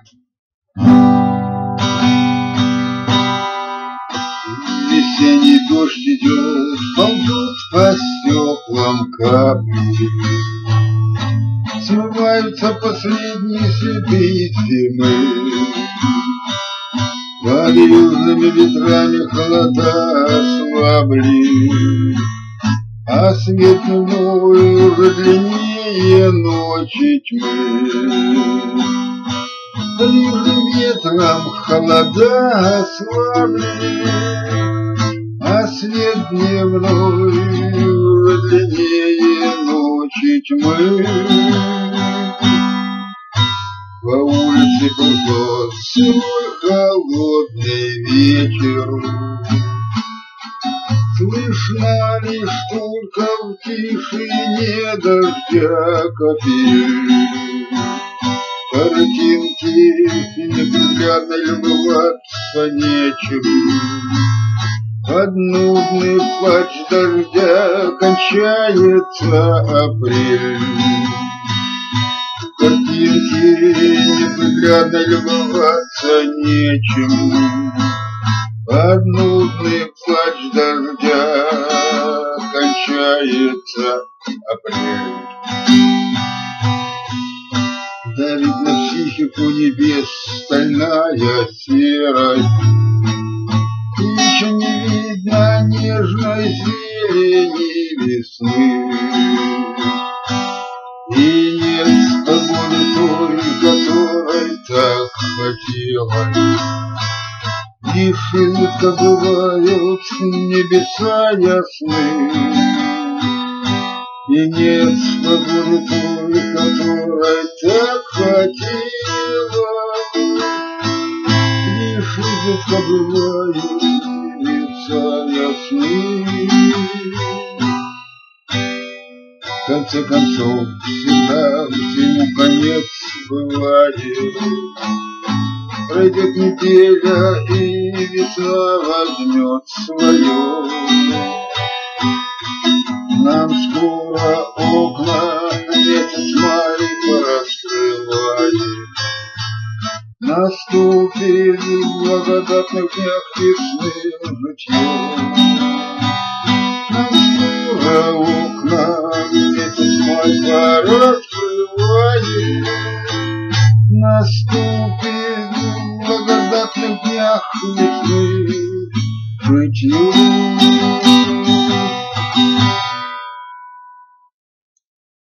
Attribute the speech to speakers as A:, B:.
A: Весенний дождь идет, ползут по стеклам капли, смываются последние следы зимы. Под южными ветрами холода ослабли, а свет дневной уже длиннее ночи тьмы. Под южным ветром холода ослабли, а свет дневной уже длиннее ночи тьмы. По улице кружит сырой холодный вечер, слышно лишь только в тишине дождя капель. Картинки неприглядно любоваться нечем, под нудный плач дождя кончается апрель. Картинки неприглядно любоваться нечем, под нудный плач дождя кончается апрель. Давит на психику небес стальная серость, и еще не видно нежной зелени весны. И нет свободы той, которой так хотелось, лишь изредка бывают небеса ясны. И нет свободы той, которой так хотелось, лишь изредка бывают небеса ясны. В конце концов, всегда всему конец бывает. Пройдет неделя, и весна возьмет свое. Нам скоро окна месяц май раскрывает. Наступит в благодатных днях весны житье. Нам скоро окна месяц май раскрывает. Наступит